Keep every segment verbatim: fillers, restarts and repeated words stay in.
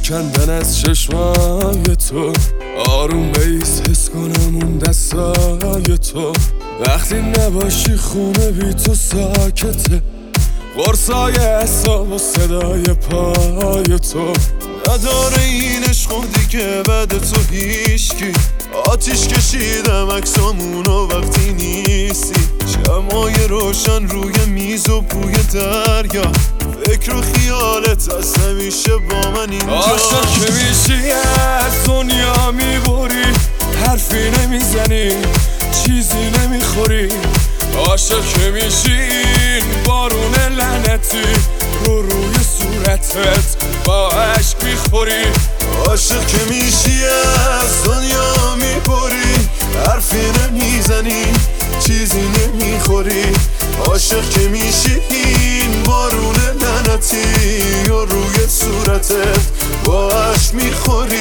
کندن از چشمای تو، آروم بیس حس کنم اون دستای تو. وقتی نباشی خونه بی تو ساکته، قرصای اعصاب و صدای پای تو. نداره این عشق دیگه بعد تو هیچکی. آتیش کشیدم عکسامونو وقتی نیستی، شمعای روشن روی میز و بوی دریا. فکر و خیالت از همیشه با من اینجا. عاشق که میشی از دنیا میبری، حرفی نمیزنی چیزی نمیخوری. عاشق که میشی این بارون لعنتی رو روی صورتت با عشق میخوری. عاشق که میشی از دنیا میبری، حرفی نمیزنی چیزی نمیخوری. عاشق که میشی این بارون لعنتی و روی صورتت با عشق میخوری.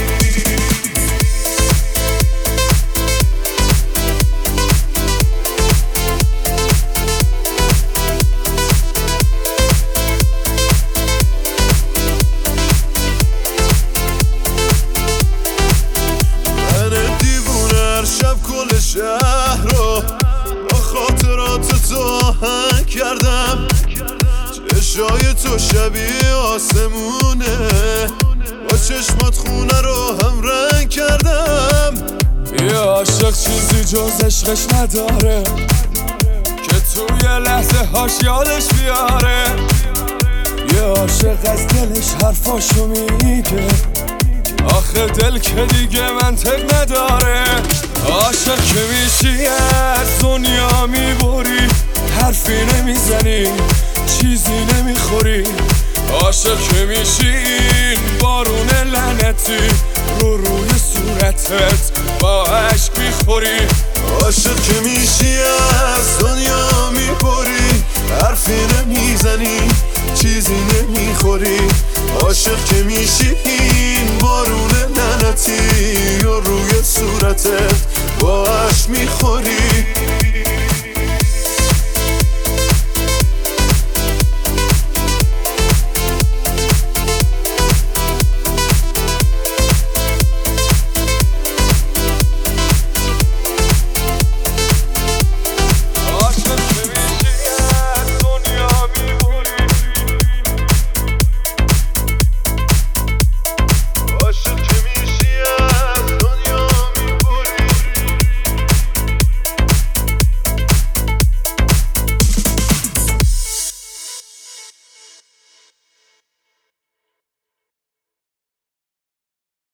شب کل شهر رو با خاطرات تو آهنگ کردم. چشای تو شبیه آسمونه، با چشمات خونه رو هم رنگ کردم. یه عاشق چیزی جز عشقش نداره که توی لحظه هاش یادش بیاره. یه عاشق از دلش حرفاشو میگه، آخه دل که دیگه منطق نداره. عاشق که میشی از دنیا میبری، حرفی نمیزنی چیزی نمیخوری. عاشق که میشی این بارون لعنتی رو روی صورتت با عشق میخوری. عاشق که میشی از دنیا میبری، حرفی نمیزنی چیزی نمیخوری. عاشق که میشی این بارون لعنتی و روی صورتت با عشق میخوری.